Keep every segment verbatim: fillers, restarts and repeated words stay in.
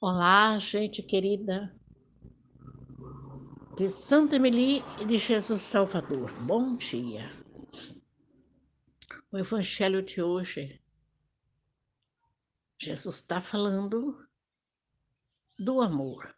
Olá, gente querida de Santa Emily e de Jesus Salvador. Bom dia. O evangelho de hoje, Jesus está falando do amor.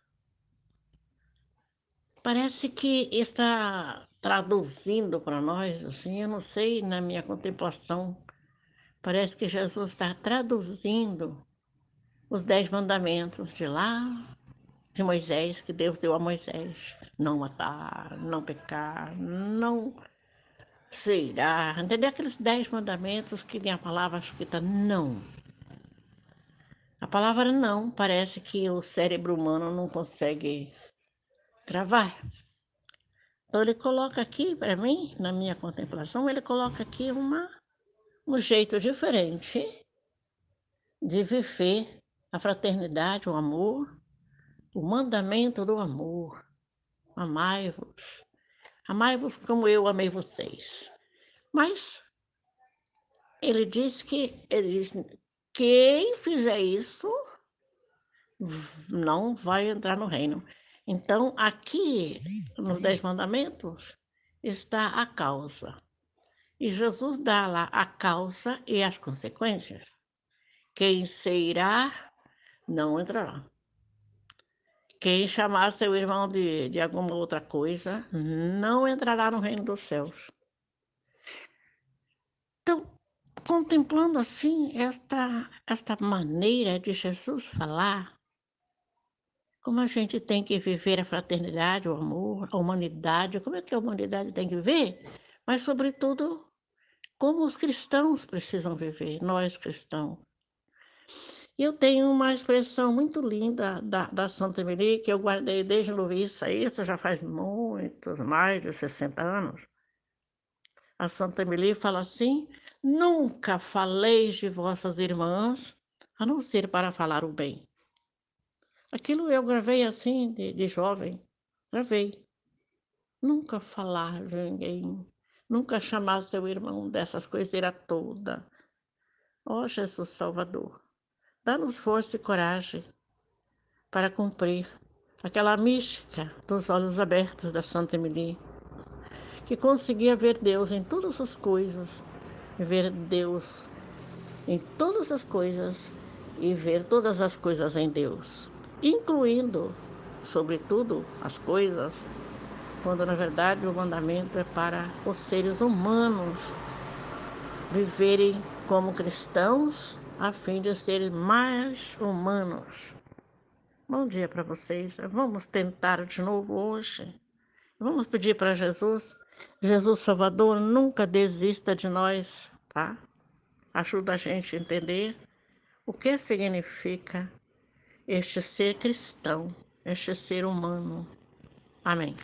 Parece que está traduzindo para nós, assim, eu não sei, na minha contemplação, parece que Jesus está traduzindo os dez mandamentos de lá de Moisés, que Deus deu a Moisés. Não matar, não pecar, não será, entendeu? Aqueles dez mandamentos que tem a palavra escrita não. A palavra não parece que o cérebro humano não consegue travar. Então ele coloca aqui para mim, na minha contemplação, ele coloca aqui uma, um jeito diferente de viver a fraternidade, o amor, o mandamento do amor. Amai-vos. Amai-vos como eu amei vocês. Mas ele diz que ele diz, quem fizer isso não vai entrar no reino. Então, aqui nos Dez Mandamentos está a causa. E Jesus dá lá a causa e as consequências. Quem se irá, não entrará. Quem chamar seu irmão de, de alguma outra coisa, não entrará no reino dos céus. Então, contemplando assim esta, esta maneira de Jesus falar, como a gente tem que viver a fraternidade, o amor, a humanidade, como é que a humanidade tem que viver, mas, sobretudo, como os cristãos precisam viver, nós cristãos. E eu tenho uma expressão muito linda da, da Santa Emily, que eu guardei desde noviça, isso já faz muitos, mais de sessenta anos. A Santa Emily fala assim: nunca faleis de vossas irmãs, a não ser para falar o bem. Aquilo eu gravei assim, de, de jovem, gravei. Nunca falar de ninguém, nunca chamar seu irmão dessas coiseiras todas. Ó oh, Jesus Salvador, dá-nos força e coragem para cumprir aquela mística dos olhos abertos da Santa Emily, que conseguia ver Deus em todas as coisas, ver Deus em todas as coisas e ver todas as coisas em Deus, incluindo, sobretudo, as coisas, quando na verdade o mandamento é para os seres humanos viverem como cristãos a fim de serem mais humanos. Bom dia para vocês. Vamos tentar de novo hoje. Vamos pedir para Jesus, Jesus Salvador, nunca desista de nós, tá? Ajuda a gente a entender o que significa este ser cristão, este ser humano. Amém.